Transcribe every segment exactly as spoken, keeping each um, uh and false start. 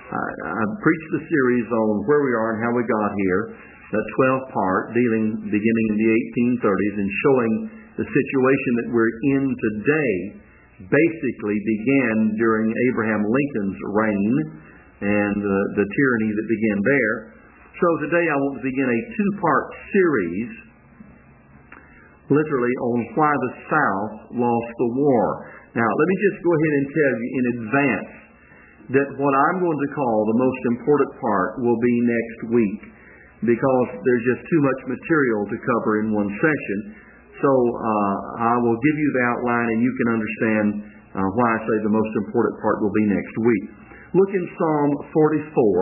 I, I preached the series on where we are and how we got here, the twelve part, dealing beginning in the eighteen thirties and showing the situation that we're in today basically began during Abraham Lincoln's reign and uh, the tyranny that began there. So today I want to begin a two-part series, literally, on why the South lost the war. Now, let me just go ahead and tell you in advance that what I'm going to call the most important part will be next week, because there's just too much material to cover in one session. So uh, I will give you the outline and you can understand uh, why I say the most important part will be next week. Look in Psalm forty-four,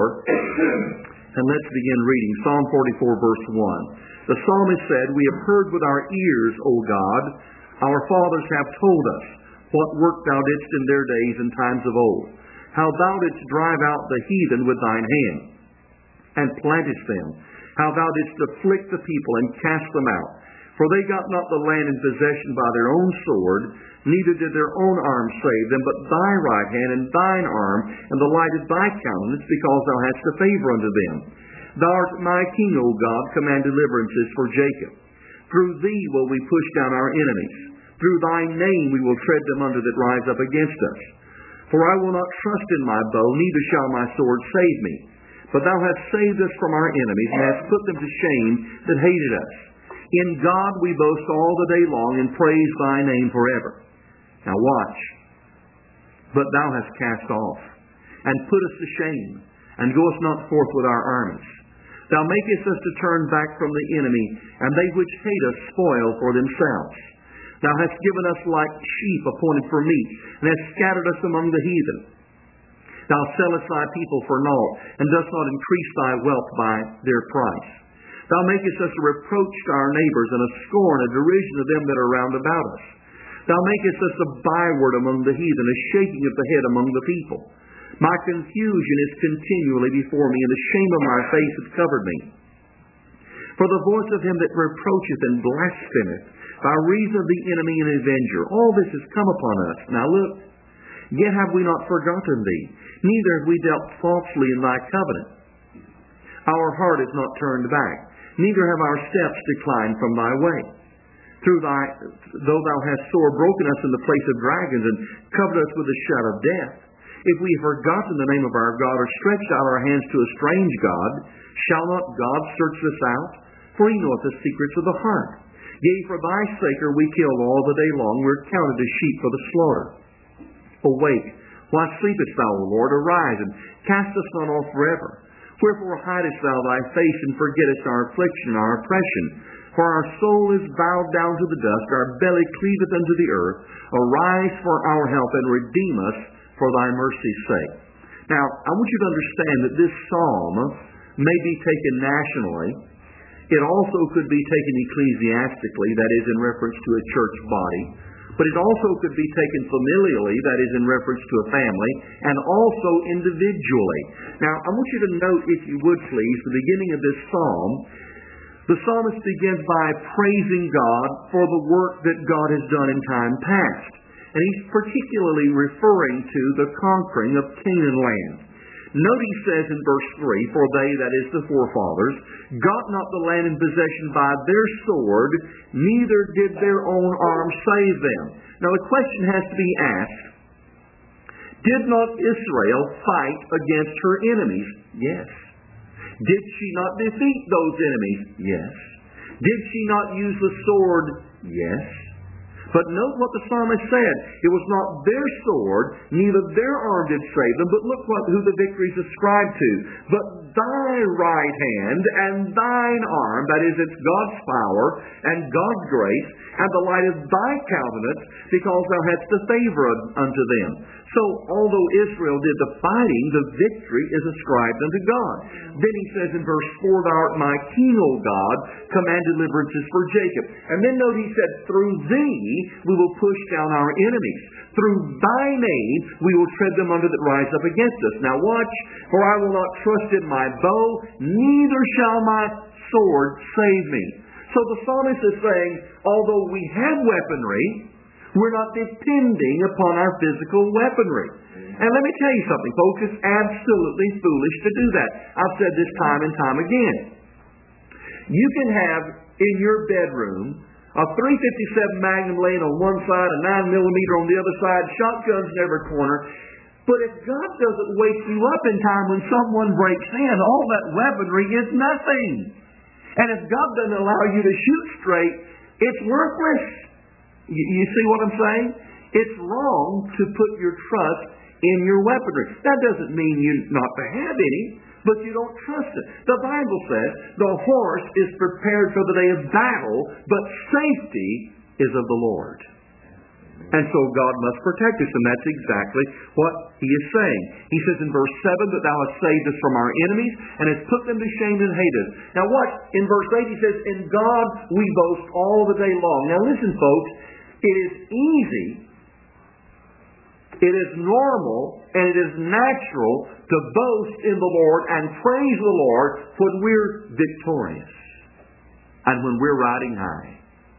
and let's begin reading. Psalm forty-four, verse one. The psalmist said, "We have heard with our ears, O God, our fathers have told us what work thou didst in their days and times of old, how thou didst drive out the heathen with thine hand, and plantest them, how thou didst afflict the people and cast them out. For they got not the land in possession by their own sword, neither did their own arm save them, but thy right hand and thine arm, and the light of thy countenance, because thou hadst a favor unto them. Thou art my king, O God, command deliverances for Jacob. Through thee will we push down our enemies. Through thy name we will tread them under that rise up against us. For I will not trust in my bow, neither shall my sword save me. But thou hast saved us from our enemies, and hast put them to shame that hated us. In God we boast all the day long, and praise thy name forever." Now watch. "But thou hast cast off, and put us to shame, and goest not forth with our armies. Thou makest us to turn back from the enemy, and they which hate us spoil for themselves. Thou hast given us like sheep appointed for meat, and hast scattered us among the heathen. Thou sellest thy people for naught, and dost not increase thy wealth by their price. Thou makest us a reproach to our neighbors, and a scorn, a derision of them that are round about us. Thou makest us a byword among the heathen, a shaking of the head among the people. My confusion is continually before me, and the shame of my face hath covered me. For the voice of him that reproacheth and blasphemeth, by reason of the enemy and avenger, all this has come upon us. Now look, yet have we not forgotten thee, neither have we dealt falsely in thy covenant. Our heart is not turned back, neither have our steps declined from thy way. Through thy, though thou hast sore broken us in the place of dragons, and covered us with the shadow of death, if we have forgotten the name of our God, or stretched out our hands to a strange God, shall not God search this out? For he knoweth the secrets of the heart. Yea, for thy sake are we killed all the day long, we are counted as sheep for the slaughter. Awake, why sleepest thou, O Lord? Arise, and cast us not off forever. Wherefore hidest thou thy face, and forgettest our affliction, our oppression? For our soul is bowed down to the dust, our belly cleaveth unto the earth. Arise for our help, and redeem us for thy mercy's sake." Now, I want you to understand that this psalm may be taken nationally. It also could be taken ecclesiastically, that is, in reference to a church body. But it also could be taken familially, that is, in reference to a family, and also individually. Now, I want you to note, if you would please, the beginning of this psalm. The psalmist begins by praising God for the work that God has done in time past. And he's particularly referring to the conquering of Canaan land. Note he says in verse three, "For they," that is the forefathers, "got not the land in possession by their sword, neither did their own arm save them." Now the question has to be asked, did not Israel fight against her enemies? Yes. Did she not defeat those enemies? Yes. Did she not use the sword? Yes. But note what the psalmist said. It was not their sword, neither their arm did save them, but look what who the victory is ascribed to. "But thy right hand and thine arm," that is, it's God's power and God's grace, "and the light of thy countenance, because thou hadst a favor unto them." So, although Israel did the fighting, the victory is ascribed unto God. Then he says in verse four, "Thou art my king, O God, command deliverances for Jacob." And then note he said, "Through thee we will push down our enemies. Through thy name we will tread them under that rise up against us." Now watch, "For I will not trust in my bow, neither shall my sword save me." So the psalmist is saying, although we have weaponry, we're not depending upon our physical weaponry. And let me tell you something, folks, it's absolutely foolish to do that. I've said this time and time again. You can have in your bedroom a three fifty-seven Magnum laying on one side, a nine millimeter on the other side, shotguns in every corner. But if God doesn't wake you up in time when someone breaks in, all that weaponry is nothing. And if God doesn't allow you to shoot straight, it's worthless. You, you see what I'm saying? It's wrong to put your trust in your weaponry. That doesn't mean you not to have any, but you don't trust it. The Bible says the horse is prepared for the day of battle, but safety is of the Lord. And so God must protect us, and that's exactly what He is saying. He says in verse seven that Thou hast saved us from our enemies and hast put them to shame and hate us. Now what? In verse eight He says, In God we boast all the day long. Now listen, folks, it is easy, it is normal, and it is natural to boast in the Lord and praise the Lord when we're victorious and when we're riding high.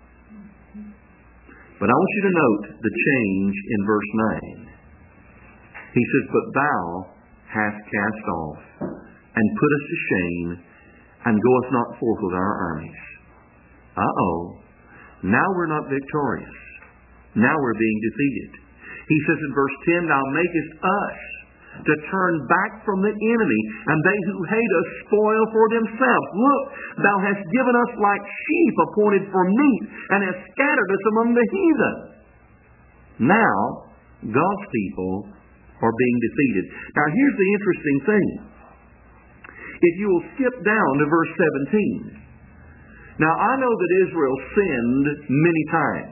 But I want you to note the change in verse nine. He says, But Thou hast cast off and put us to shame and goest not forth with our armies. Uh-oh. Now we're not victorious. Now we're being defeated. He says in verse ten, Thou makest us to turn back from the enemy, and they who hate us spoil for themselves. Look, Thou hast given us like sheep appointed for meat, and hast scattered us among the heathen. Now, God's people are being defeated. Now, here's the interesting thing. If you will skip down to verse seventeen. Now, I know that Israel sinned many times.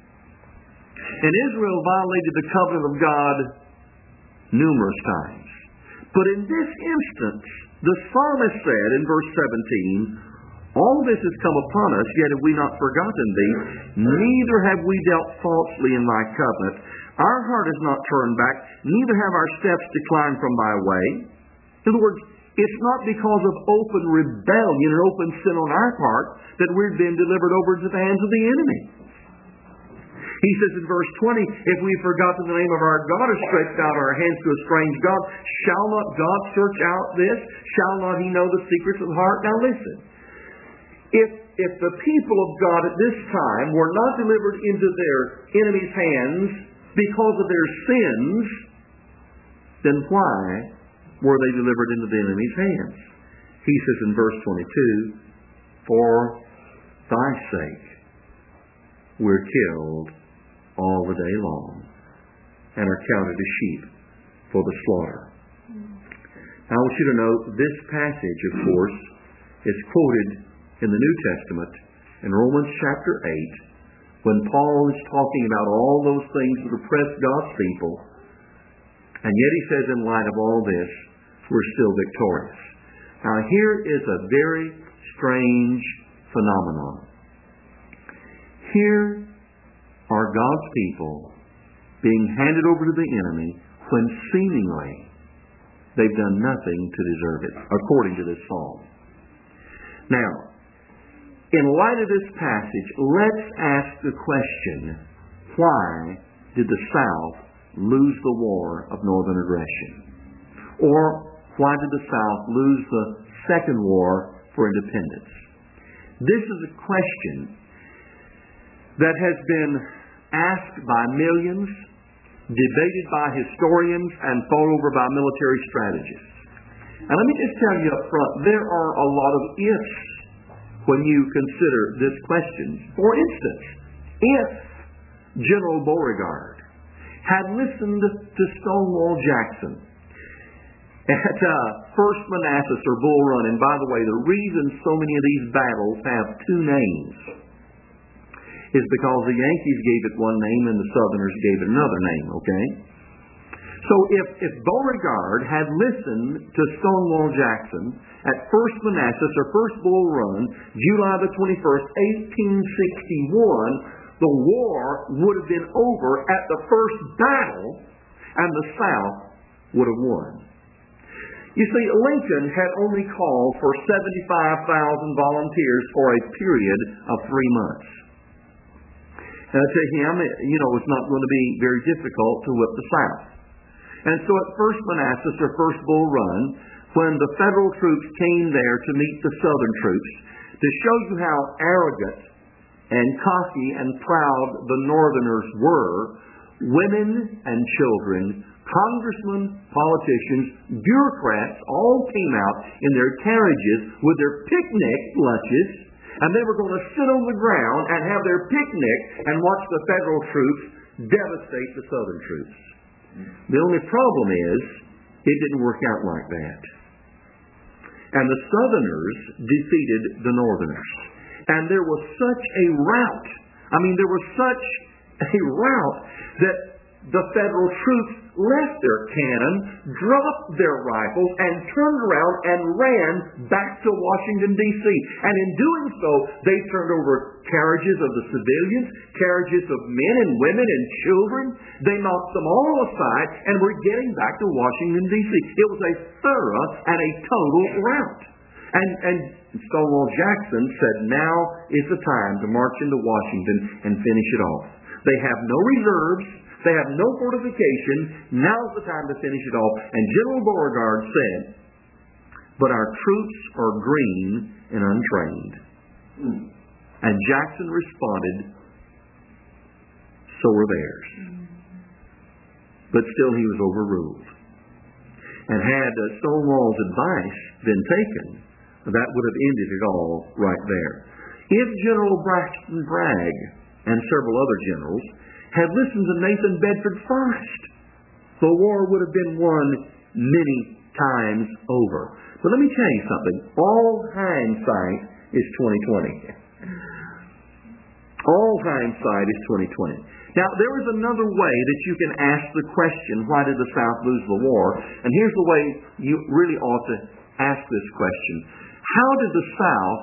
And Israel violated the covenant of God numerous times. But in this instance, the psalmist said in verse seventeen, All this has come upon us, yet have we not forgotten Thee, neither have we dealt falsely in Thy covenant. Our heart is not turned back, neither have our steps declined from Thy way. In other words, it's not because of open rebellion and open sin on our part that we've been delivered over into the hands of the enemy. He says in verse twenty, If we've forgotten the name of our God or stretched out our hands to a strange God, shall not God search out this? Shall not He know the secrets of the heart? Now listen, if, if the people of God at this time were not delivered into their enemies' hands because of their sins, then why were they delivered into the enemy's hands? He says in verse twenty-two, For Thy sake we're killed all the day long, and are counted as sheep for the slaughter. Now, I want you to note this passage, of course, is quoted in the New Testament in Romans chapter eight, when Paul is talking about all those things that oppress God's people, and yet he says, in light of all this, we're still victorious. Now, here is a very strange phenomenon. Here are God's people being handed over to the enemy when seemingly they've done nothing to deserve it, according to this psalm. Now, in light of this passage, let's ask the question, why did the South lose the war of northern aggression? Or why did the South lose the second war for independence? This is a question that has been asked by millions, debated by historians, and fought over by military strategists. And let me just tell you up front, there are a lot of ifs when you consider this question. For instance, if General Beauregard had listened to Stonewall Jackson at uh, First Manassas or Bull Run, and by the way, the reason so many of these battles have two names is because the Yankees gave it one name and the Southerners gave it another name, okay? So if, if Beauregard had listened to Stonewall Jackson at First Manassas or First Bull Run, July the twenty-first, eighteen sixty-one, the war would have been over at the first battle and the South would have won. You see, Lincoln had only called for seventy-five thousand volunteers for a period of three months. Uh, to him, you know, it's not going to be very difficult to whip the South. And so at First Manassas, or First Bull Run, when the federal troops came there to meet the Southern troops, to show you how arrogant and cocky and proud the Northerners were, women and children, congressmen, politicians, bureaucrats all came out in their carriages with their picnic lunches, and they were going to sit on the ground and have their picnic and watch the federal troops devastate the Southern troops. The only problem is, it didn't work out like that. And the Southerners defeated the Northerners. And there was such a rout. I mean, there was such a rout that the federal troops left their cannon, dropped their rifles, and turned around and ran back to Washington, D C And in doing so, they turned over carriages of the civilians, carriages of men and women and children. They knocked them all aside and were getting back to Washington, D C It was a thorough and a total rout. And, and Stonewall Jackson said, now is the time to march into Washington and finish it off. They have no reserves. They have no fortification. Now's the time to finish it off. And General Beauregard said, but our troops are green and untrained. And Jackson responded, so are theirs. But still he was overruled. And had uh, Stonewall's advice been taken, that would have ended it all right there. If General Braxton Bragg and several other generals had listened to Nathan Bedford first, the war would have been won many times over. But let me tell you something. All hindsight is twenty twenty. All hindsight is twenty twenty. Now, there is another way that you can ask the question, why did the South lose the war? And here's the way you really ought to ask this question. How did the South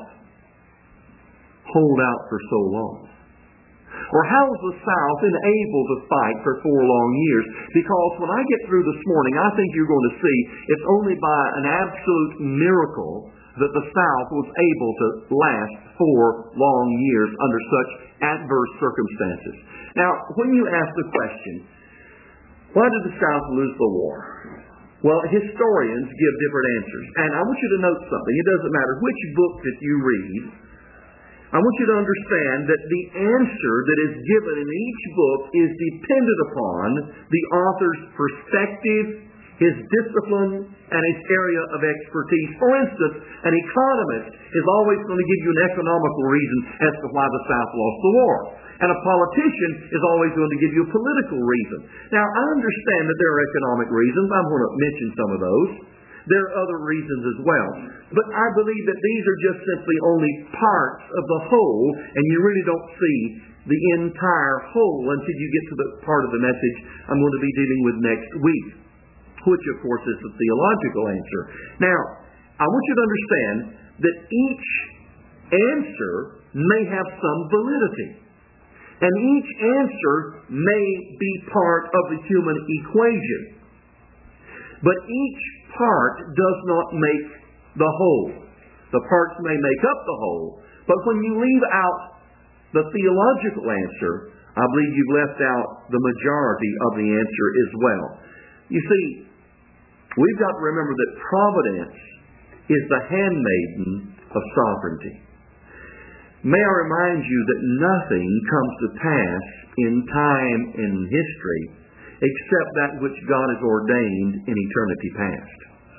hold out for so long? Or how was the South enabled to fight for four long years? Because when I get through this morning, I think you're going to see it's only by an absolute miracle that the South was able to last four long years under such adverse circumstances. Now, when you ask the question, why did the South lose the war? Well, historians give different answers. And I want you to note something. It doesn't matter which book that you read. I want you to understand that the answer that is given in each book is dependent upon the author's perspective, his discipline, and his area of expertise. For instance, an economist is always going to give you an economical reason as to why the South lost the war. And a politician is always going to give you a political reason. Now, I understand that there are economic reasons. I'm going to mention some of those. There are other reasons as well. But I believe that these are just simply only parts of the whole, and you really don't see the entire whole until you get to the part of the message I'm going to be dealing with next week, which, of course, is the theological answer. Now, I want you to understand that each answer may have some validity. And each answer may be part of the human equation. But each part does not make the whole. The parts may make up the whole, but when you leave out the theological answer, I believe you've left out the majority of the answer as well. You see, we've got to remember that providence is the handmaiden of sovereignty. May I remind you that nothing comes to pass in time and history except that which God has ordained in eternity past.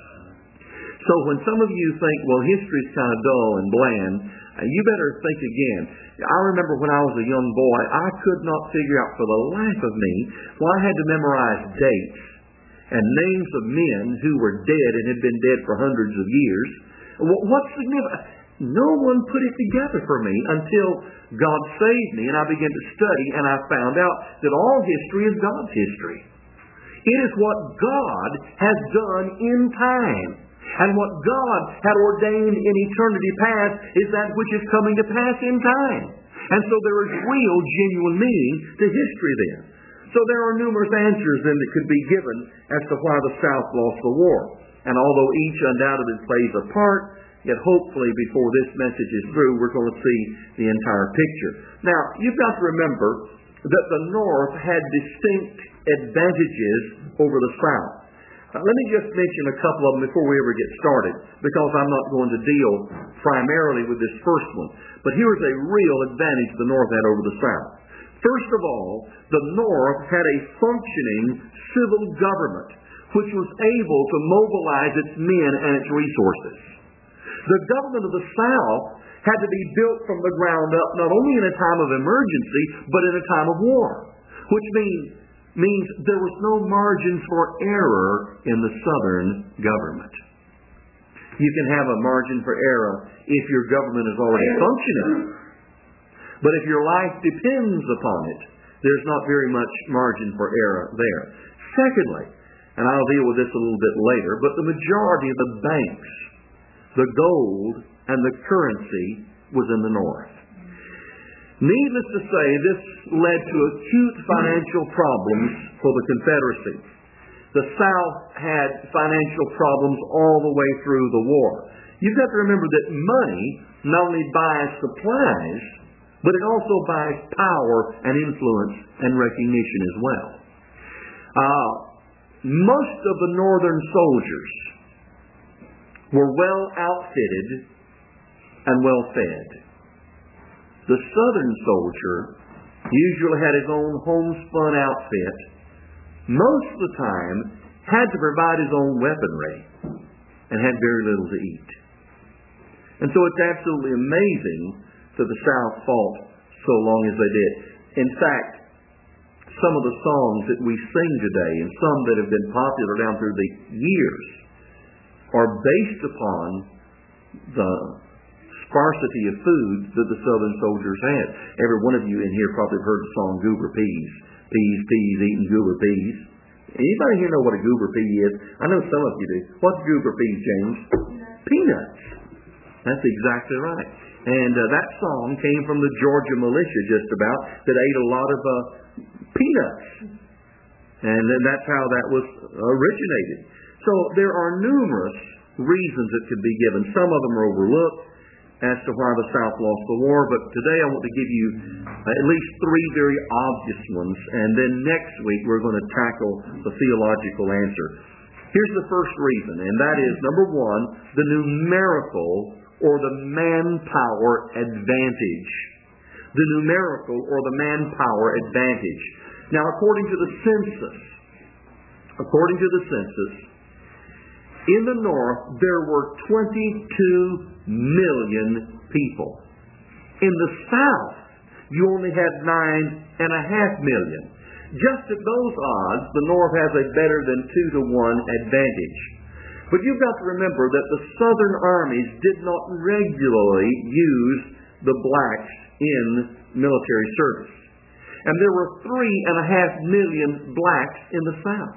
So when some of you think, well, history is kind of dull and bland, you better think again. I remember when I was a young boy, I could not figure out for the life of me why I had to memorize dates and names of men who were dead and had been dead for hundreds of years. What's significant? No one put it together for me until God saved me and I began to study, and I found out that all history is God's history. It is what God has done in time. And what God had ordained in eternity past is that which is coming to pass in time. And so there is real, genuine meaning to history then. So there are numerous answers then that could be given as to why the South lost the war. And although each undoubtedly plays a part, yet hopefully before this message is through, we're going to see the entire picture. Now, you've got to remember that the North had distinct advantages over the South. Uh, let me just mention a couple of them before we ever get started, because I'm not going to deal primarily with this first one. But here's a real advantage the North had over the South. First of all, the North had a functioning civil government, which was able to mobilize its men and its resources. The government of the South had to be built from the ground up, not only in a time of emergency, but in a time of war, which means, means there was no margin for error in the Southern government. You can have a margin for error if your government is already functioning. But if your life depends upon it, there's not very much margin for error there. Secondly, and I'll deal with this a little bit later, but the majority of the banks, the gold, and the currency was in the North. Needless to say, this led to acute financial problems for the Confederacy. The South had financial problems all the way through the war. You've got to remember that money not only buys supplies, but it also buys power and influence and recognition as well. Uh, most of the Northern soldiers were well outfitted and well fed. The Southern soldier usually had his own homespun outfit. Most of the time had to provide his own weaponry and had very little to eat. And so it's absolutely amazing that the South fought so long as they did. In fact, some of the songs that we sing today and some that have been popular down through the years are based upon the sparsity of food that the Southern soldiers had. Every one of you in here probably heard the song Goober Peas. Peas, peas, eating goober peas. Anybody here know what a goober pea is? I know some of you do. What's goober peas, James? Peanuts. That's exactly right. And uh, that song came from the Georgia militia just about that ate a lot of uh, peanuts. And then that's how that was originated. So there are numerous reasons that could be given. Some of them are overlooked as to why the South lost the war, but today I want to give you at least three very obvious ones, and then next week we're going to tackle the theological answer. Here's the first reason, and that is, number one, the numerical or the manpower advantage. The numerical or the manpower advantage. Now, according to the census, according to the census, in the North, there were twenty-two million people. In the South, you only had nine and a half million. Just at those odds, the North has a better than two to one advantage. But you've got to remember that the Southern armies did not regularly use the blacks in military service. And there were three and a half million blacks in the South.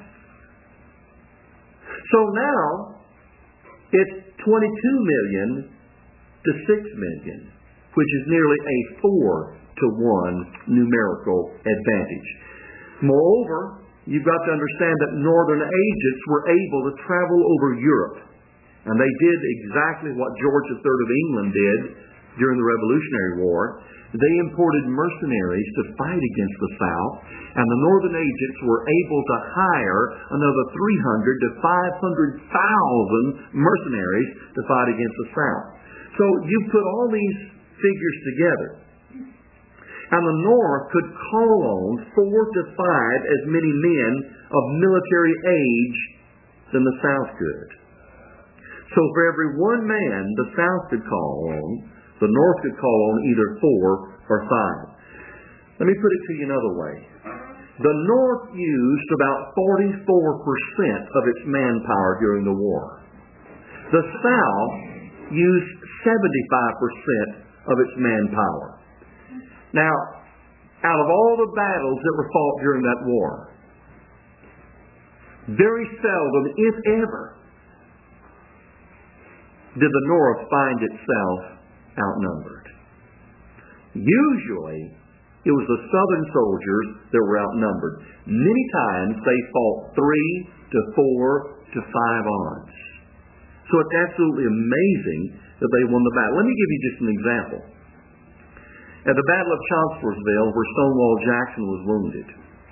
So now, it's twenty-two million to six million, which is nearly a four to one numerical advantage. Moreover, you've got to understand that northern agents were able to travel over Europe. And they did exactly what George the Third of England did during the Revolutionary War. They imported mercenaries to fight against the South, and the northern agents were able to hire another three hundred to five hundred thousand mercenaries to fight against the South. So you put all these figures together, and the North could call on four to five as many men of military age than the South could. So for every one man the South could call on, the North could call on either four or five. Let me put it to you another way. The North used about forty-four percent of its manpower during the war. The South used seventy-five percent of its manpower. Now, out of all the battles that were fought during that war, very seldom, if ever, did the North find itself outnumbered. Usually, it was the Southern soldiers that were outnumbered. Many times, they fought three to four to five odds. So it's absolutely amazing that they won the battle. Let me give you just an example. at the Battle of Chancellorsville, where Stonewall Jackson was wounded.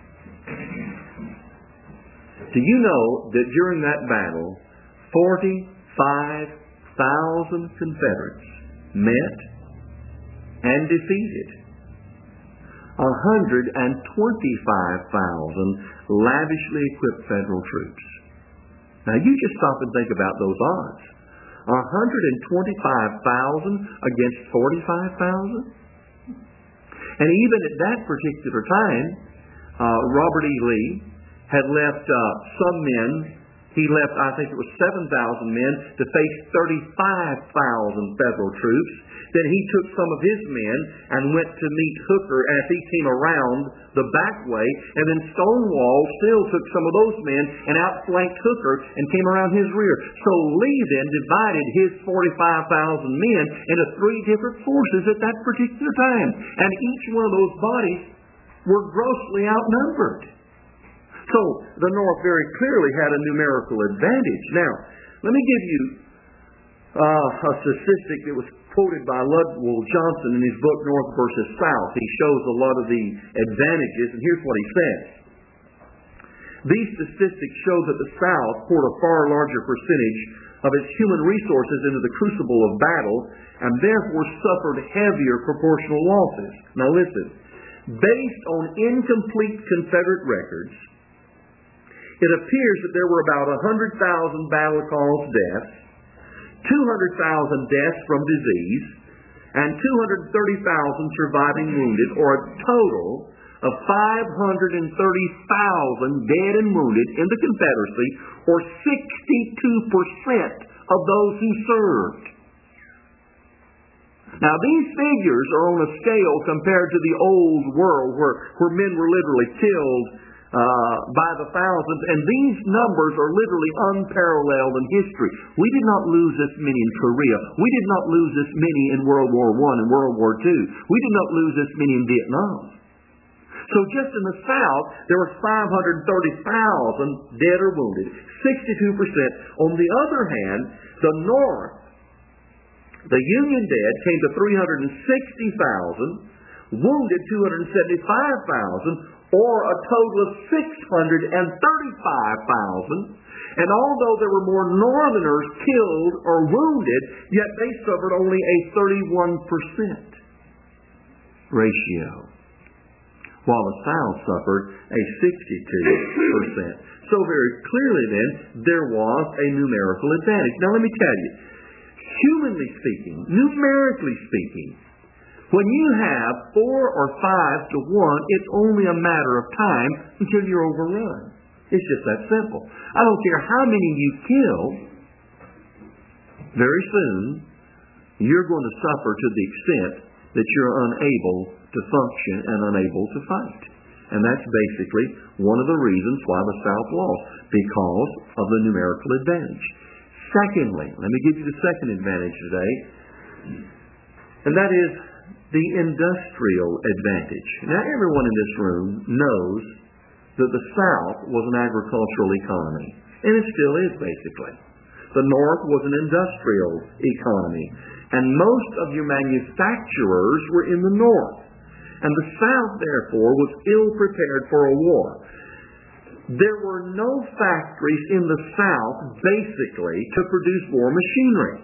Do you know that during that battle, forty-five thousand Confederates met and defeated one hundred twenty-five thousand lavishly equipped Federal troops? Now you just stop and think about those odds. one hundred twenty-five thousand against forty-five thousand? And even at that particular time, uh, Robert E. Lee had left uh, some men. He left, I think it was seven thousand men to face thirty-five thousand Federal troops. Then he took some of his men and went to meet Hooker as he came around the back way. And then Stonewall still took some of those men and outflanked Hooker and came around his rear. So Lee then divided his forty-five thousand men into three different forces at that particular time. And each one of those bodies were grossly outnumbered. So the North very clearly had a numerical advantage. Now, let me give you uh, a statistic that was quoted by Ludwell Johnson in his book North versus South. He shows a lot of the advantages, and here's what he says. These statistics show that the South poured a far larger percentage of its human resources into the crucible of battle and therefore suffered heavier proportional losses. Now listen, based on incomplete Confederate records, it appears that there were about one hundred thousand battle cause deaths, two hundred thousand deaths from disease, and two hundred thirty thousand surviving wounded, or a total of five hundred thirty thousand dead and wounded in the Confederacy, or sixty-two percent of those who served. Now, these figures are on a scale compared to the old world where, where men were literally killed Uh, by the thousands, and these numbers are literally unparalleled in history. We did not lose this many in Korea. We did not lose this many in World War One and World War Two. We did not lose this many in Vietnam. So just in the South, there were five hundred thirty thousand dead or wounded, sixty-two percent. On the other hand, the North, the Union dead came to three hundred sixty thousand, wounded two hundred seventy-five thousand, or a total of six hundred thirty-five thousand. And although there were more Northerners killed or wounded, yet they suffered only a thirty-one percent ratio, while the South suffered a sixty-two percent. So very clearly then, there was a numerical advantage. Now let me tell you, humanly speaking, numerically speaking, when you have four or five to one, it's only a matter of time until you're overrun. It's just that simple. I don't care how many you kill, very soon you're going to suffer to the extent that you're unable to function and unable to fight. And that's basically one of the reasons why the South lost, because of the numerical advantage. Secondly, let me give you the second advantage today, and that is the industrial advantage. Now, everyone in this room knows that the South was an agricultural economy, and it still is, basically. The North was an industrial economy, and most of your manufacturers were in the North, and the South, therefore, was ill-prepared for a war. There were no factories in the South, basically, to produce war machinery.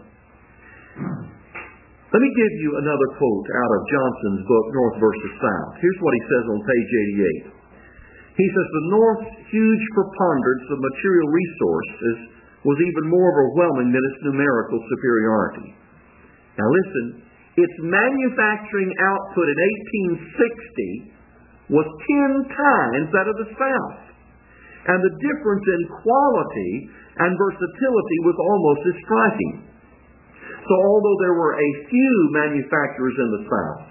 Let me give you another quote out of Johnson's book, North versus South. Here's what he says on page eighty-eight. He says, the North's huge preponderance of material resources was even more overwhelming than its numerical superiority. Now listen, its manufacturing output in eighteen sixty was ten times that of the South. And the difference in quality and versatility was almost as striking. So although there were a few manufacturers in the South,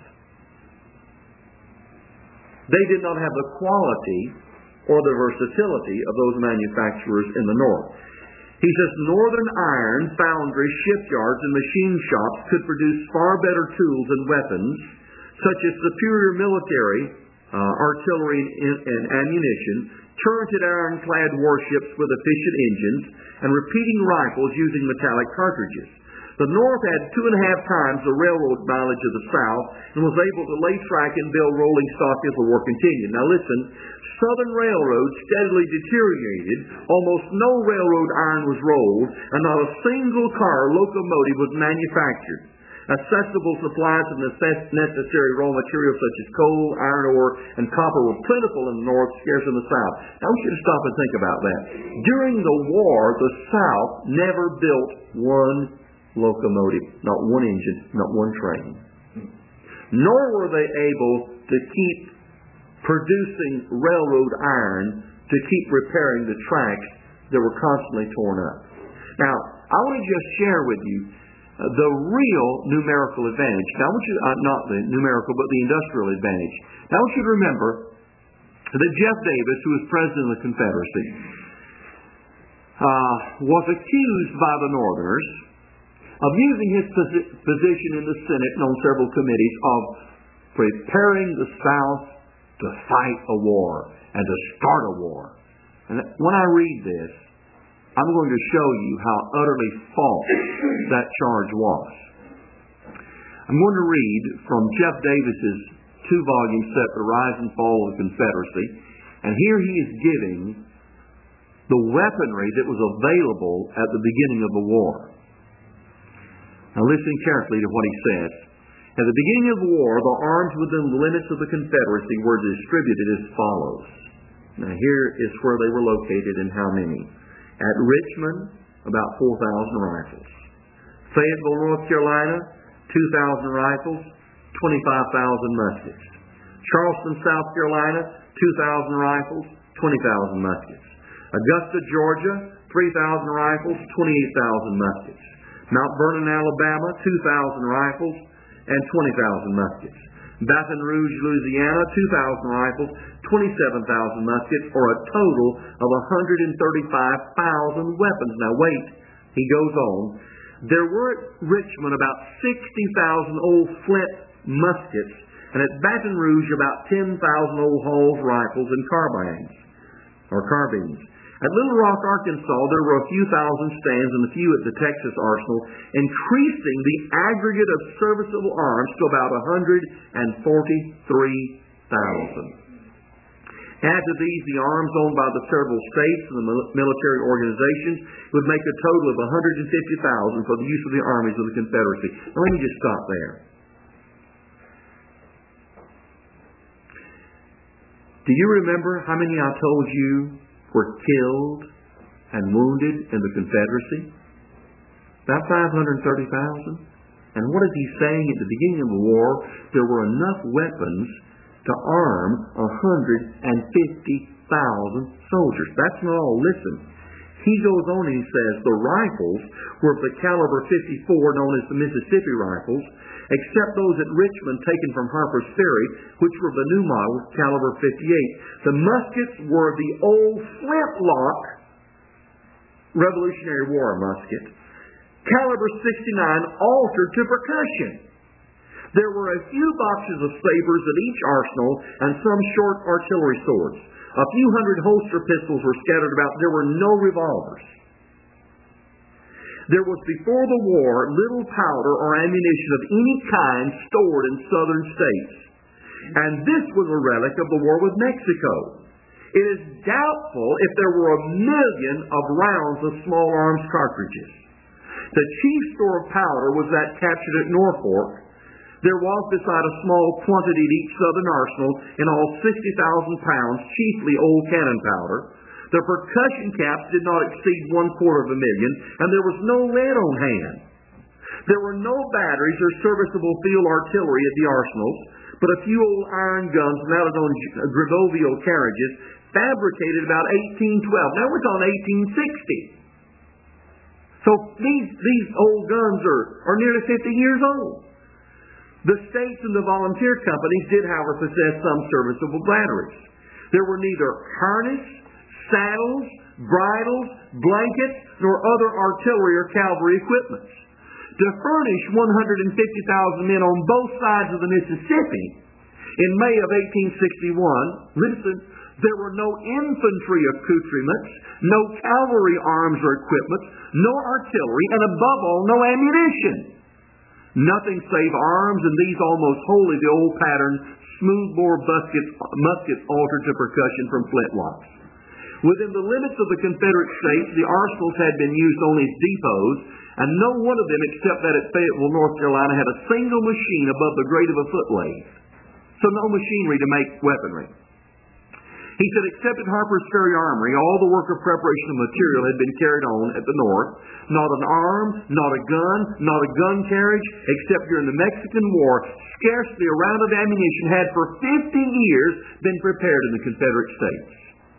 they did not have the quality or the versatility of those manufacturers in the North. He says, northern iron foundries, shipyards, and machine shops could produce far better tools and weapons, such as superior military, uh, artillery, and, and ammunition, turreted ironclad warships with efficient engines, and repeating rifles using metallic cartridges. The North had two and a half times the railroad mileage of the South and was able to lay track and build rolling stock as the war continued. Now listen, Southern railroads steadily deteriorated. Almost no railroad iron was rolled, and not a single car locomotive was manufactured. Accessible supplies of necessary raw materials such as coal, iron ore, and copper were plentiful in the North, scarce in the South. Now, I want you to stop and think about that. During the war, the South never built one locomotive, not one engine, not one train. Nor were they able to keep producing railroad iron to keep repairing the tracks that were constantly torn up. Now, I want to just share with you Uh, the real numerical advantage. Now, I want you, uh, not the numerical, but the industrial advantage. Now, I want you to remember that Jeff Davis, who was president of the Confederacy, uh, was accused by the Northerners of using his posi- position in the Senate and on several committees of preparing the South to fight a war and to start a war. And when I read this, I'm going to show you how utterly false that charge was. I'm going to read from Jeff Davis's two-volume set, The Rise and Fall of the Confederacy, and here he is giving the weaponry that was available at the beginning of the war. Now listen carefully to what he says. At the beginning of the war, the arms within the limits of the Confederacy were distributed as follows. Now here is where they were located and how many. At Richmond, about four thousand rifles. Fayetteville, North Carolina, two thousand rifles, twenty-five thousand muskets. Charleston, South Carolina, two thousand rifles, twenty thousand muskets. Augusta, Georgia, three thousand rifles, twenty-eight thousand muskets. Mount Vernon, Alabama, two thousand rifles and twenty thousand muskets. Baton Rouge, Louisiana, two thousand rifles, twenty-seven thousand muskets, or a total of one hundred thirty-five thousand weapons. Now wait, he goes on. There were at Richmond about sixty thousand old flint muskets, and at Baton Rouge about ten thousand old Hall's rifles and carbines, or carbines. At Little Rock, Arkansas, there were a few thousand stands and a few at the Texas arsenal, increasing the aggregate of serviceable arms to about one hundred forty-three thousand. Add to these the arms owned by the several states and the military organizations would make a total of one hundred fifty thousand for the use of the armies of the Confederacy. Now let me just stop there. Do you remember how many I told you were killed and wounded in the Confederacy? About five hundred thirty thousand. And what is he saying? At the beginning of the war, there were enough weapons to arm one hundred fifty thousand soldiers. That's not all. Listen. He goes on and he says the rifles were of the caliber fifty-four, known as the Mississippi rifles, except those at Richmond taken from Harper's Ferry, which were the new model, caliber fifty-eight. The muskets were the old flintlock Revolutionary War musket, caliber sixty-nine, altered to percussion. There were a few boxes of sabers at each arsenal and some short artillery swords. A few hundred holster pistols were scattered about. There were no revolvers. There was before the war little powder or ammunition of any kind stored in southern states. And this was a relic of the war with Mexico. It is doubtful if there were a million of rounds of small arms cartridges. The chief store of powder was that captured at Norfolk. There was beside a small quantity at each southern arsenal, in all sixty thousand pounds, chiefly old cannon powder. The percussion caps did not exceed one quarter of a million, and there was no lead on hand. There were no batteries or serviceable field artillery at the arsenals, but a few old iron guns mounted on Gregovio carriages, fabricated about eighteen twelve. Now we're talking eighteen sixty. So these, these old guns are, are nearly fifty years old. The states and the volunteer companies did, however, possess some serviceable batteries. There were neither harness, saddles, bridles, blankets, nor other artillery or cavalry equipments. To furnish one hundred fifty thousand men on both sides of the Mississippi in May of eighteen sixty-one, listen, There were no infantry accoutrements, no cavalry arms or equipment, no artillery, and above all, no ammunition. Nothing save arms and these almost wholly the old pattern smoothbore muskets, muskets altered to percussion from flintlocks. Within the limits of the Confederate States, the arsenals had been used only as depots, and no one of them, except that at Fayetteville, North Carolina, had a single machine above the grade of a foot lathe. So no machinery to make weaponry. He said, except at Harper's Ferry Armory, all the work of preparation of material had been carried on at the North. Not an arm, not a gun, not a gun carriage, except during the Mexican War, scarcely a round of ammunition had for fifty years been prepared in the Confederate States.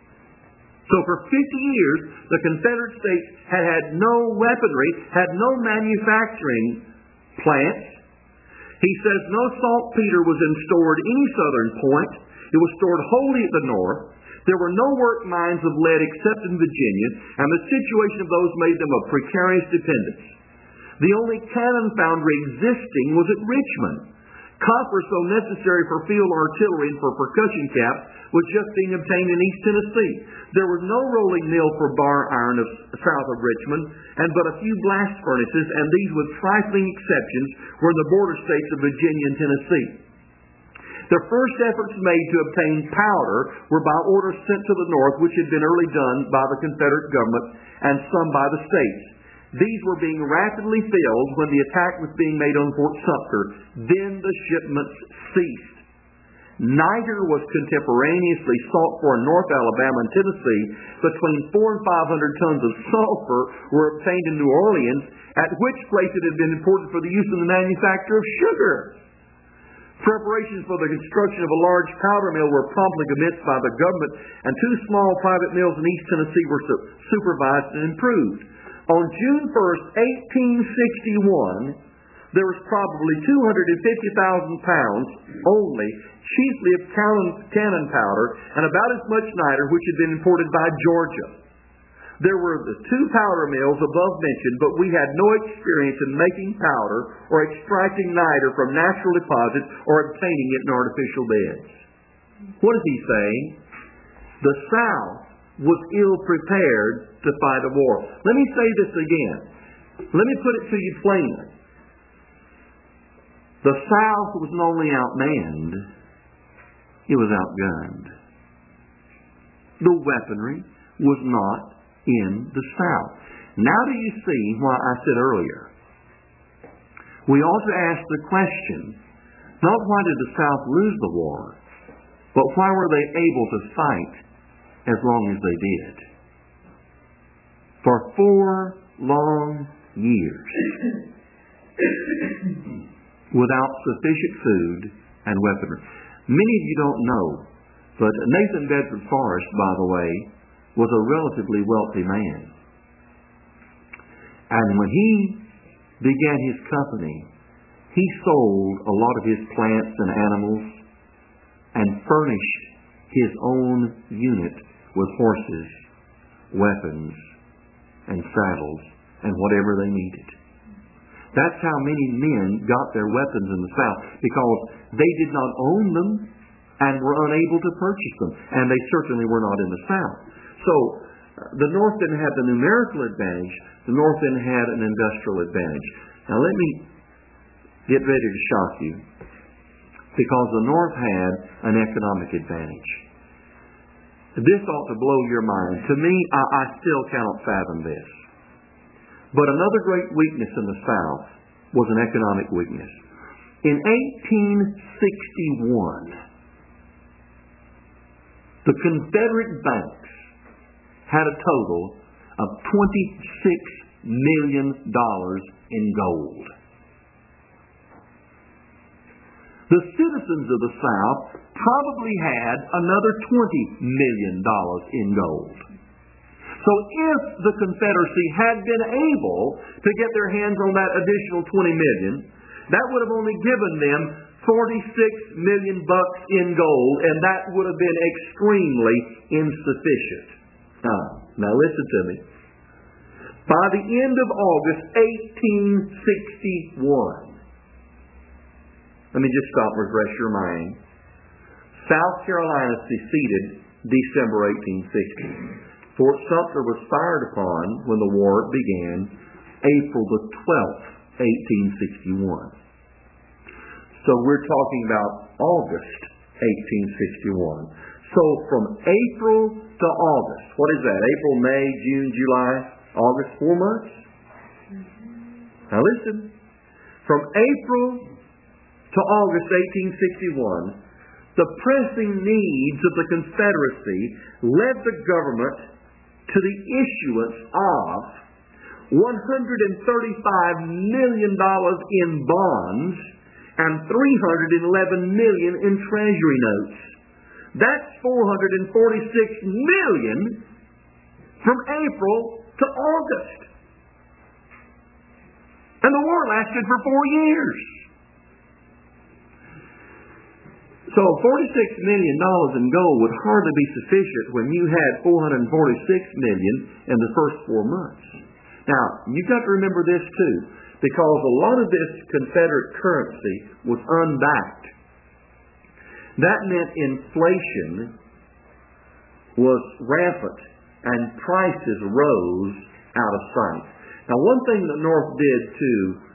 So for fifty years, the Confederate States had had no weaponry, had no manufacturing plants. He says no saltpeter was stored at any southern point. It was stored wholly at the north. There were no work mines of lead except in Virginia, and the situation of those made them a precarious dependence. The only cannon foundry existing was at Richmond. Copper, so necessary for field artillery and for percussion caps, was just being obtained in East Tennessee. There was no rolling mill for bar iron of, south of Richmond, and but a few blast furnaces, and these with trifling exceptions were in the border states of Virginia and Tennessee. The first efforts made to obtain powder were by orders sent to the North, which had been early done by the Confederate government and some by the states. These were being rapidly filled when the attack was being made on Fort Sumter. Then the shipments ceased. Niter was contemporaneously sought for in North Alabama and Tennessee. Between four and five hundred tons of sulfur were obtained in New Orleans, at which place it had been imported for the use in the manufacture of sugar. Preparations for the construction of a large powder mill were promptly commenced by the government, and two small private mills in East Tennessee were su- supervised and improved. On June first, eighteen sixty-one, there was probably two hundred fifty thousand pounds only, chiefly of cannon, cannon powder, and about as much niter, which had been imported by Georgia. There were the two powder mills above mentioned, but we had no experience in making powder or extracting niter from natural deposits or obtaining it in artificial beds. What is he saying? The South was ill-prepared to fight a war. Let me say this again. Let me put it to you plainly. The South was not only outmanned, it was outgunned. The weaponry was not in the South. Now do you see why I said earlier? We ought to ask the question, not why did the South lose the war, but why were they able to fight as long as they did? For four long years, without sufficient food and weaponry. Many of you don't know, but Nathan Bedford Forrest, by the way, was a relatively wealthy man. And when he began his company, he sold a lot of his plants and animals and furnished his own unit with horses, weapons, and saddles, and whatever they needed. That's how many men got their weapons in the South, because they did not own them and were unable to purchase them, and they certainly were not in the South. So, the North didn't have the numerical advantage, the North then had an industrial advantage. Now let me get ready to shock you, because the North had an economic advantage. This ought to blow your mind. To me, I, I still cannot fathom this. But another great weakness in the South was an economic weakness. In eighteen sixty-one, the Confederate banks had a total of twenty-six million dollars in gold. The citizens of the South probably had another twenty million dollars in gold. So if the Confederacy had been able to get their hands on that additional twenty million dollars, that would have only given them forty-six million bucks in gold, and that would have been extremely insufficient. Now, now listen to me. By the end of August eighteen sixty-one, let me just stop and refresh your mind. South Carolina seceded December eighteen sixty. Fort Sumter was fired upon when the war began April the twelfth, eighteen sixty-one. So we're talking about August eighteen sixty-one. So from April to August, what is that? April, May, June, July, August, four months? Now listen. From April to August eighteen sixty-one, the pressing needs of the Confederacy led the government to the issuance of one hundred thirty-five million dollars in bonds and three hundred eleven million dollars in Treasury notes. That's four hundred forty-six million dollars from April to August. And the war lasted for four years. So forty-six million dollars in gold would hardly be sufficient when you had four hundred forty-six million dollars in the first four months. Now, you've got to remember this too, because a lot of this Confederate currency was unbacked. That meant inflation was rampant and prices rose out of sight. Now, one thing the North did to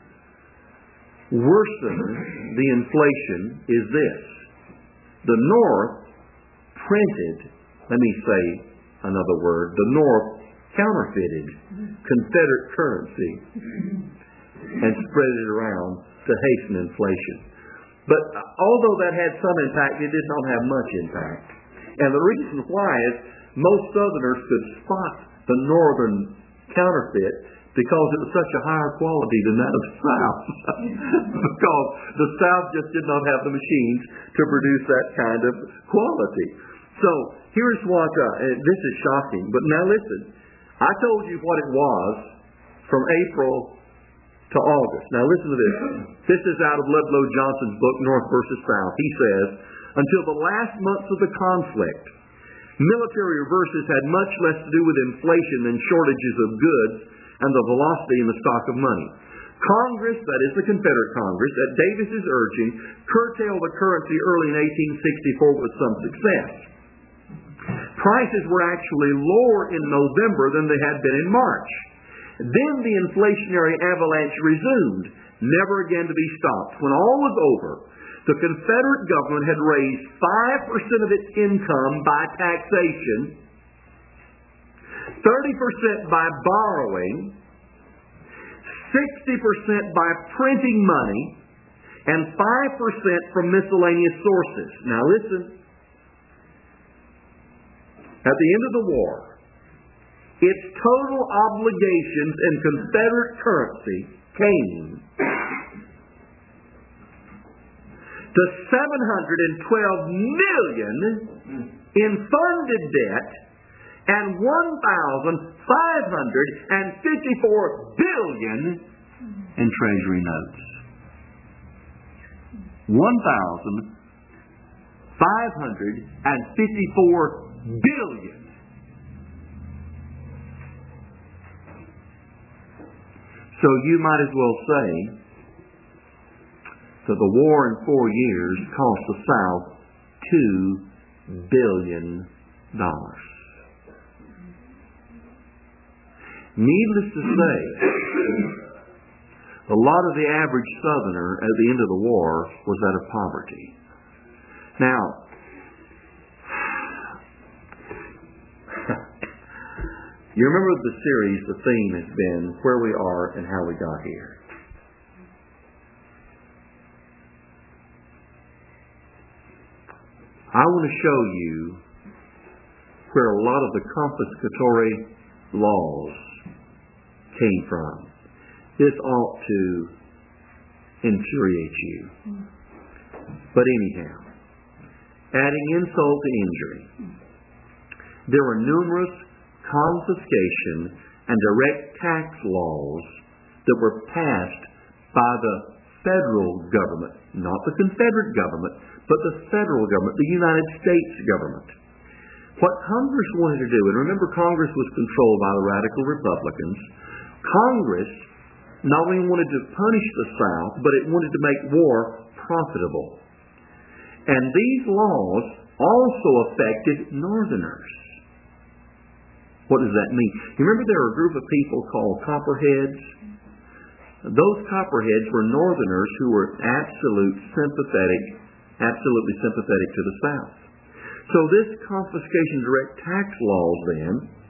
worsen the inflation is this. The North printed, let me say another word, the North counterfeited Confederate currency and spread it around to hasten inflation. But although that had some impact, it did not have much impact. And the reason why is most Southerners could spot the Northern counterfeit because it was such a higher quality than that of the South. Because the South just did not have the machines to produce that kind of quality. So here's what, uh, this is shocking, but now listen. I told you what it was from April to August. Now listen to this. This is out of Ludlow Johnson's book, North versus South. He says, until the last months of the conflict, military reverses had much less to do with inflation than shortages of goods and the velocity in the stock of money. Congress, that is the Confederate Congress, at Davis's urging, curtailed the currency early in eighteen sixty-four with some success. Prices were actually lower in November than they had been in March. Then the inflationary avalanche resumed, never again to be stopped. When all was over, the Confederate government had raised five percent of its income by taxation, thirty percent by borrowing, sixty percent by printing money, and five percent from miscellaneous sources. Now listen. At the end of the war, its total obligations in Confederate currency came to seven hundred twelve million dollars in funded debt and one thousand five hundred fifty-four billion dollars in Treasury notes. one thousand five hundred fifty-four billion dollars. So you might as well say that the war in four years cost the South two billion dollars. Needless to say, a lot of the average Southerner at the end of the war was out of poverty. Now, you remember the series, the theme has been where we are and how we got here. I want to show you where a lot of the confiscatory laws came from. This ought to infuriate you. But anyhow, adding insult to injury, there were numerous confiscation and direct tax laws that were passed by the federal government, not the Confederate government, but the federal government, the United States government. What Congress wanted to do, and remember Congress was controlled by the radical Republicans, Congress not only wanted to punish the South, but it wanted to make war profitable. And these laws also affected Northerners. What does that mean? You remember there were a group of people called Copperheads? Those Copperheads were Northerners who were absolute sympathetic, absolutely sympathetic to the South. So this confiscation direct tax laws then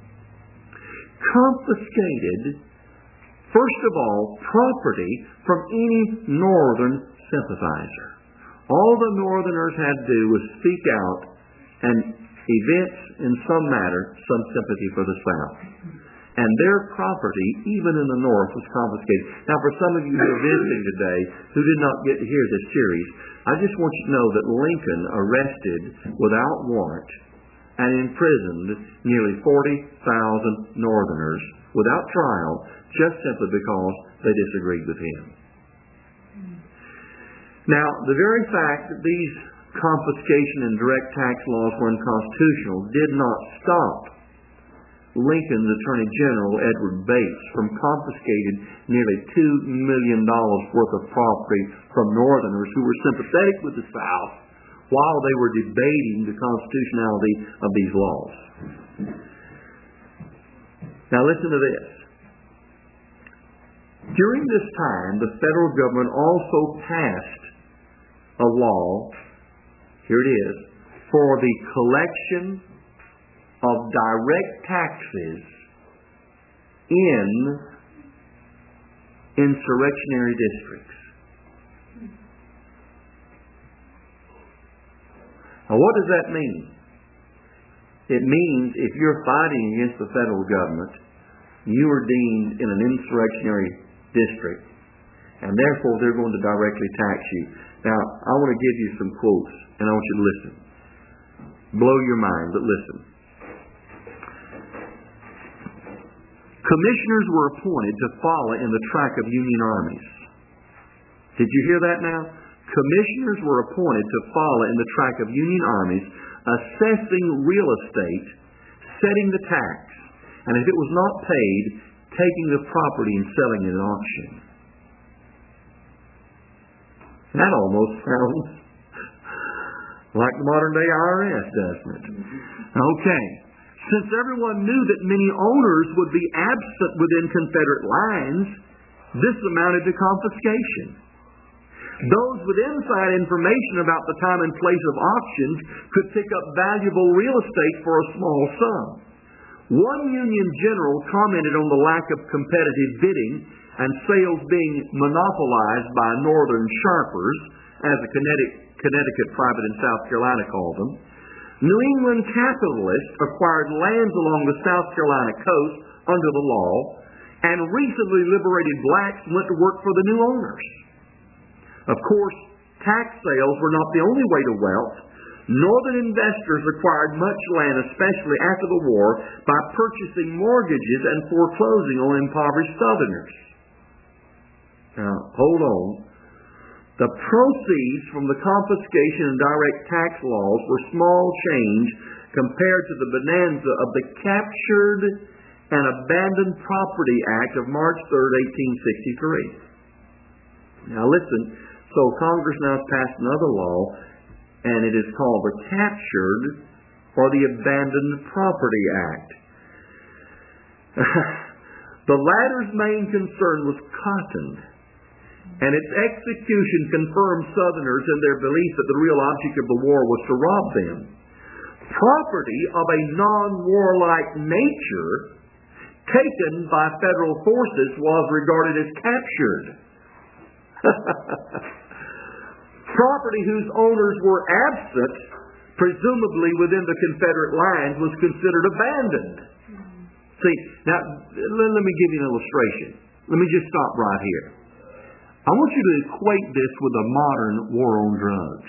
confiscated, first of all, property from any Northern sympathizer. All the Northerners had to do was speak out and evince in some matter some sympathy for the South. And their property, even in the North, was confiscated. Now, for some of you who are visiting today who did not get to hear this series, I just want you to know that Lincoln arrested without warrant and imprisoned nearly forty thousand Northerners without trial, just simply because they disagreed with him. Now, the very fact that these confiscation and direct tax laws were unconstitutional did not stop Lincoln's Attorney General, Edward Bates, from confiscating nearly two million dollars worth of property from Northerners who were sympathetic with the South while they were debating the constitutionality of these laws. Now listen to this. During this time, the federal government also passed a law, here it is, for the collection of direct taxes in insurrectionary districts. Now what does that mean? It means if you're fighting against the federal government, you are deemed in an insurrectionary district, and therefore they're going to directly tax you. Now, I want to give you some quotes, and I want you to listen. Blow your mind, but listen. Commissioners were appointed to follow in the track of Union armies. Did you hear that now? Commissioners were appointed to follow in the track of Union armies, assessing real estate, setting the tax, and if it was not paid, taking the property and selling it at auction. That almost sounds like the modern day I R S, doesn't it? Okay. Since everyone knew that many owners would be absent within Confederate lines, this amounted to confiscation. Those with inside information about the time and place of auctions could pick up valuable real estate for a small sum. One Union general commented on the lack of competitive bidding and sales being monopolized by Northern sharpers, as the Connecticut Private in South Carolina called them. New England capitalists acquired lands along the South Carolina coast under the law, and recently liberated blacks went to work for the new owners. Of course, tax sales were not the only way to wealth. Northern investors acquired much land, especially after the war, by purchasing mortgages and foreclosing on impoverished Southerners. Now, hold on. The proceeds from the confiscation and direct tax laws were small change compared to the bonanza of the Captured and Abandoned Property Act of March third, eighteen sixty-three. Now listen, so Congress now has passed another law, and it is called the Captured or the Abandoned Property Act. The latter's main concern was cotton, and its execution confirmed Southerners in their belief that the real object of the war was to rob them. Property of a non-warlike nature taken by federal forces was regarded as captured. Property whose owners were absent, presumably within the Confederate lines, was considered abandoned. See, now, let me give you an illustration. Let me just stop right here. I want you to equate this with a modern war on drugs.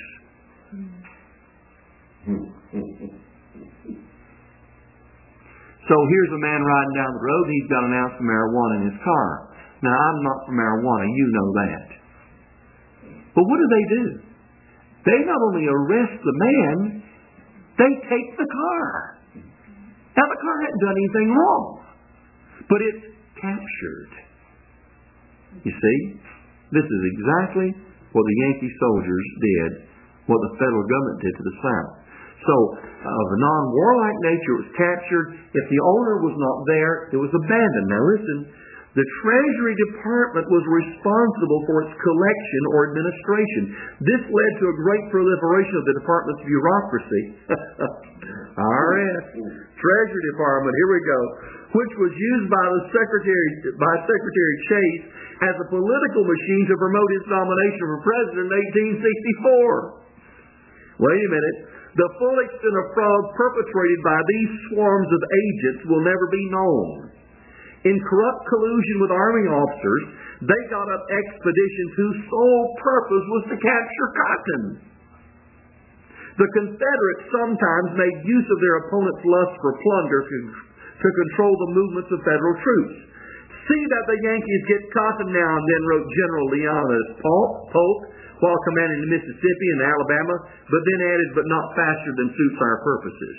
So here's a man riding down the road, and he's got an ounce of marijuana in his car. Now, I'm not for marijuana, you know that. But what do they do? They not only arrest the man, they take the car. Now, the car hadn't done anything wrong, but it's captured. You see? This is exactly what the Yankee soldiers did, what the federal government did to the South. So, of a non-warlike nature, it was captured. If the owner was not there, it was abandoned. Now listen, the Treasury Department was responsible for its collection or administration. This led to a great proliferation of the department's bureaucracy. I R S, Treasury Department, here we go, which was used by the Secretary, by Secretary Chase as a political machine to promote his nomination for president in eighteen sixty-four. Wait a minute. The full extent of fraud perpetrated by these swarms of agents will never be known. In corrupt collusion with Army officers, they got up expeditions whose sole purpose was to capture cotton. The Confederates sometimes made use of their opponents' lust for plunder to, to control the movements of federal troops. See that the Yankees get cotton now and then, wrote General Leonidas Polk while commanding the Mississippi and Alabama, but then added, but not faster than suits our purposes.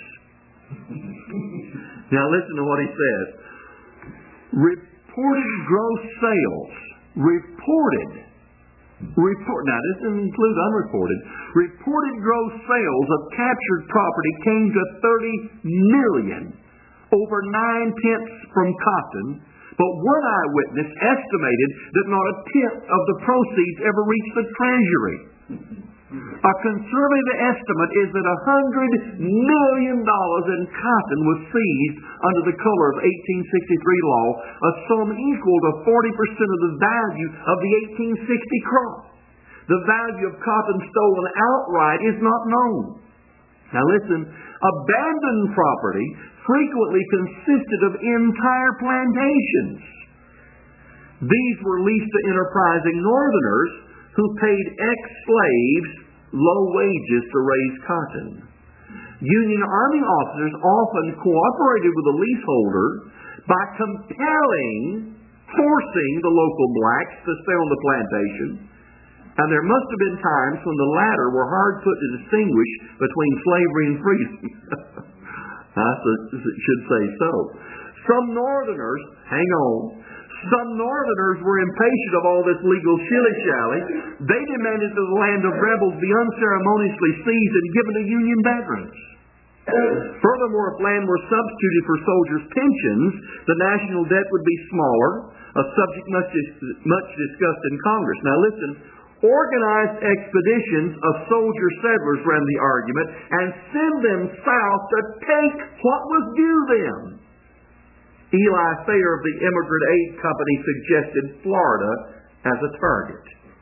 Now listen to what he says. Reported gross sales, reported, report, now this doesn't include unreported, reported gross sales of captured property came to thirty million, over nine-tenths from cotton, but one eyewitness estimated that not a tenth of the proceeds ever reached the Treasury. A conservative estimate is that one hundred million dollars in cotton was seized under the color of eighteen sixty-three law, a sum equal to forty percent of the value of the eighteen sixty crop. The value of cotton stolen outright is not known. Now listen, abandoned property frequently consisted of entire plantations. These were leased to enterprising Northerners who paid ex-slaves low wages to raise cotton. Union Army officers often cooperated with the leaseholder by compelling, forcing the local blacks to stay on the plantation. And there must have been times when the latter were hard put to distinguish between slavery and freedom. I should say so. Some Northerners, hang on, some Northerners were impatient of all this legal shilly-shally. They demanded that the land of rebels be unceremoniously seized and given to Union veterans. Furthermore, if land were substituted for soldiers' pensions, the national debt would be smaller, a subject much, much discussed in Congress. Now listen, organized expeditions of soldier settlers ran the argument and send them south to take what was due them. Eli Thayer of the Immigrant Aid Company suggested Florida as a target.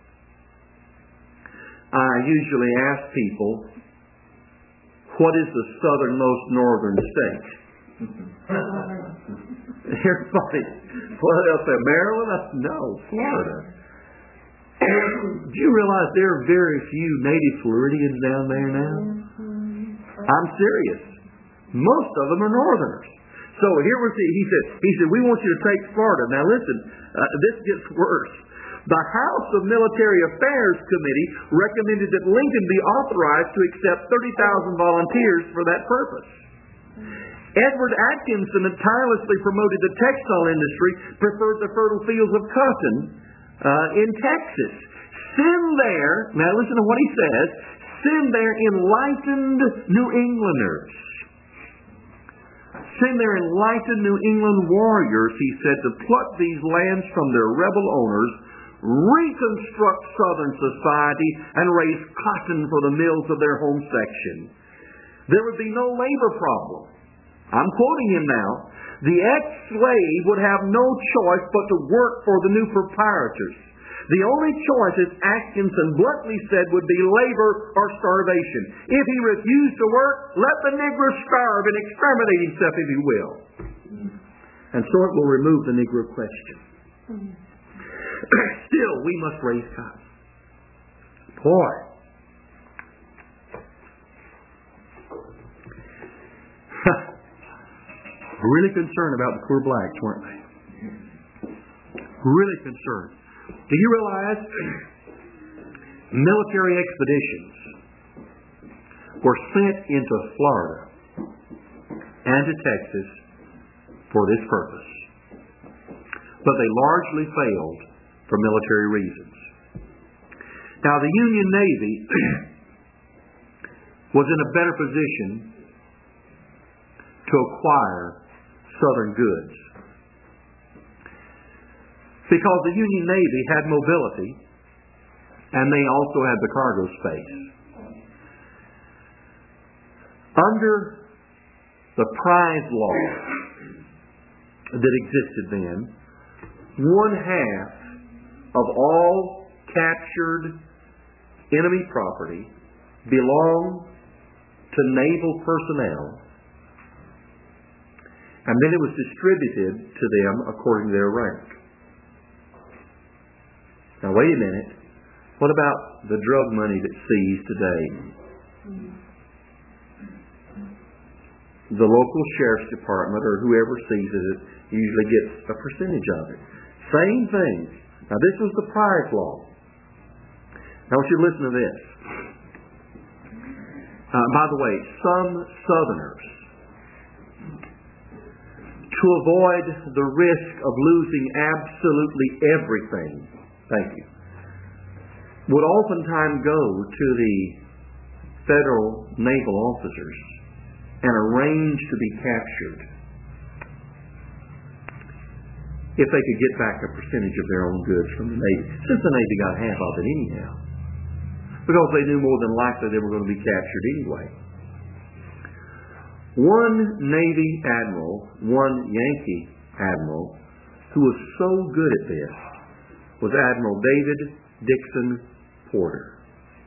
I usually ask people, what is the southernmost northern state? Everybody, what else? Maryland? No, Florida. Do you realize there are very few native Floridians down there now? I'm serious. Most of them are Northerners. So here was the, he said, he said, we want you to take Florida. Now listen, uh, this gets worse. The House of Military Affairs Committee recommended that Lincoln be authorized to accept thirty thousand volunteers for that purpose. Edward Atkinson, that tirelessly promoted the textile industry, preferred the fertile fields of cotton uh, in Texas. Send there, now listen to what he says, send there enlightened New Englanders. Send their enlightened New England warriors, he said, to pluck these lands from their rebel owners, reconstruct Southern society, and raise cotton for the mills of their home section. There would be no labor problem. I'm quoting him now. The ex-slave would have no choice but to work for the new proprietors. The only choice, as Atkinson bluntly said, would be labor or starvation. If he refused to work, let the Negro starve and exterminate himself if he will. And so it will remove the Negro question. Still, we must raise cotton. Boy. Really concerned about the poor blacks, weren't they? Really concerned. Do you realize military expeditions were sent into Florida and to Texas for this purpose? But they largely failed for military reasons. Now, the Union Navy was in a better position to acquire Southern goods. Because the Union Navy had mobility, and they also had the cargo space. Under the prize law that existed then, one half of all captured enemy property belonged to naval personnel, and then it was distributed to them according to their rank. Now wait a minute. What about the drug money that's seized today? The local sheriff's department or whoever seizes it usually gets a percentage of it. Same thing. Now this was the prize law. Now I want you to listen to this. Uh, by the way, some Southerners, to avoid the risk of losing absolutely everything, thank you, would oftentimes go to the federal naval officers and arrange to be captured if they could get back a percentage of their own goods from the Navy, since the Navy got half of it anyhow, because they knew more than likely they were going to be captured anyway. One Navy admiral, one Yankee admiral, who was so good at this was Admiral David Dixon Porter.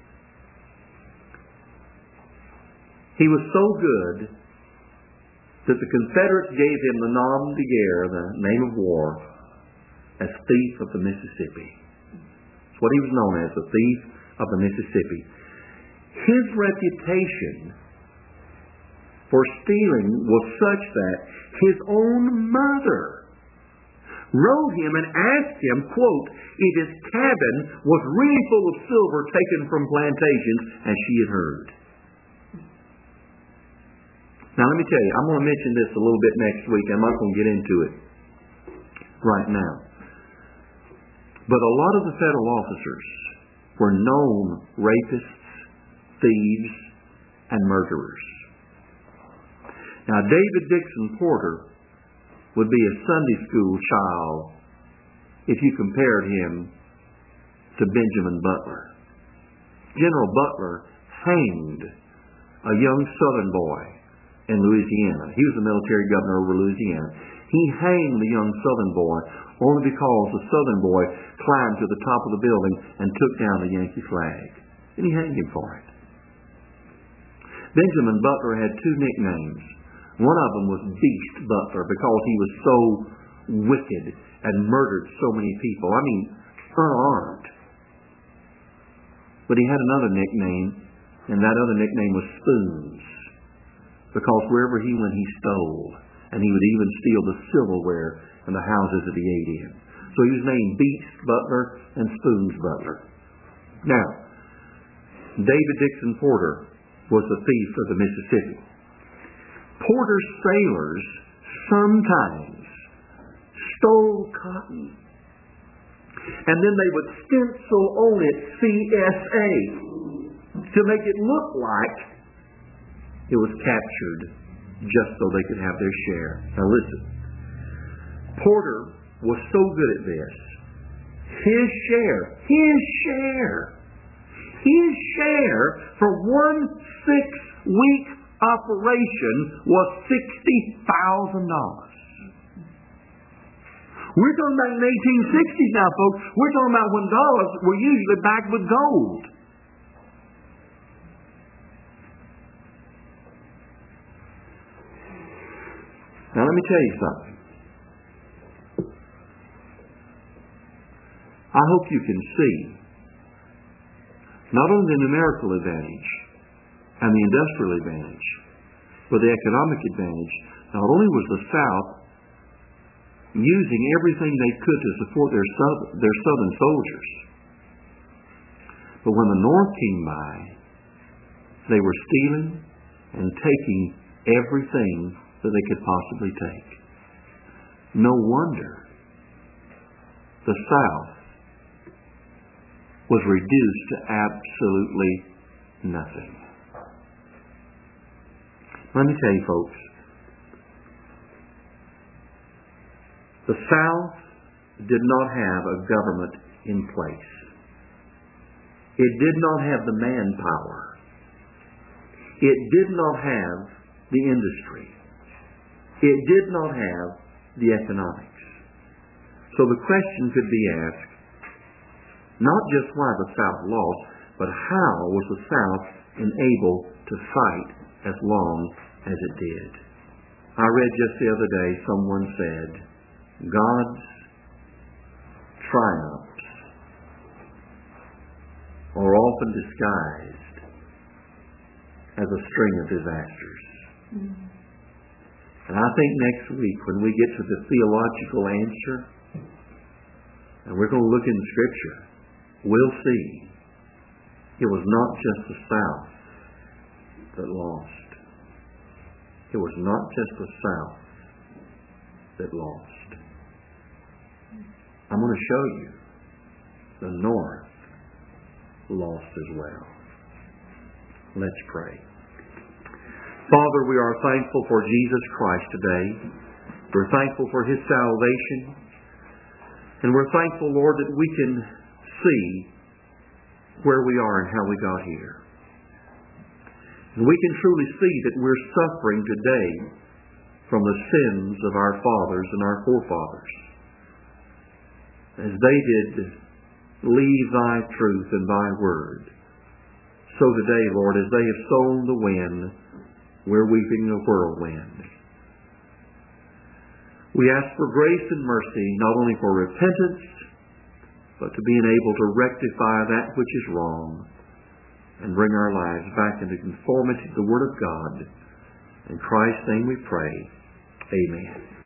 He was so good that the Confederates gave him the nom de guerre, the name of war, as Thief of the Mississippi. That's what he was known as, the Thief of the Mississippi. His reputation for stealing was such that his own mother wrote him and asked him, quote, if his cabin was really full of silver taken from plantations, as she had heard. Now let me tell you, I'm going to mention this a little bit next week. I'm not going to get into it right now. But a lot of the federal officers were known rapists, thieves, and murderers. Now David Dixon Porter would be a Sunday school child if you compared him to Benjamin Butler. General Butler hanged a young Southern boy in Louisiana. He was the military governor over Louisiana. He hanged the young Southern boy only because the Southern boy climbed to the top of the building and took down the Yankee flag. And he hanged him for it. Benjamin Butler had two nicknames. One of them was Beast Butler because he was so wicked and murdered so many people. I mean, unarmed. But he had another nickname, and that other nickname was Spoons, because wherever he went, he stole. And he would even steal the silverware in the houses that he ate in. So he was named Beast Butler and Spoons Butler. Now, David Dixon Porter was the thief of the Mississippi. Porter's sailors sometimes stole cotton, and then they would stencil on it C S A to make it look like it was captured just so they could have their share. Now listen, Porter was so good at this. His share, his share, his share for one six-week operation was sixty thousand dollars. We're talking about in eighteen sixties now, folks. We're talking about when dollars were usually backed with gold. Now let me tell you something. I hope you can see not only the numerical advantage and the industrial advantage, but the economic advantage. Not only was the South using everything they could to support their, southern, their southern soldiers, but when the North came by, they were stealing and taking everything that they could possibly take. No wonder the South was reduced to absolutely nothing. Let me tell you, folks, the South did not have a government in place. It did not have the manpower. It did not have the industry. It did not have the economics. So the question could be asked, not just why the South lost, but how was the South enabled to fight as long as it did? I read just the other day, someone said, God's triumphs are often disguised as a string of disasters. Mm-hmm. And I think next week when we get to the theological answer, and we're going to look in Scripture, we'll see it was not just the South that lost. It was not just the South that lost. I'm going to show you the North lost as well. Let's pray. Father, we are thankful for Jesus Christ today. We're thankful for His salvation. And we're thankful, Lord, that we can see where we are and how we got here. And we can truly see that we're suffering today from the sins of our fathers and our forefathers. As they did leave Thy truth and Thy word, so today, Lord, as they have sown the wind, we're weeping a whirlwind. We ask for grace and mercy, not only for repentance, but to being able to rectify that which is wrong and bring our lives back into conformity to the Word of God. In Christ's name we pray. Amen.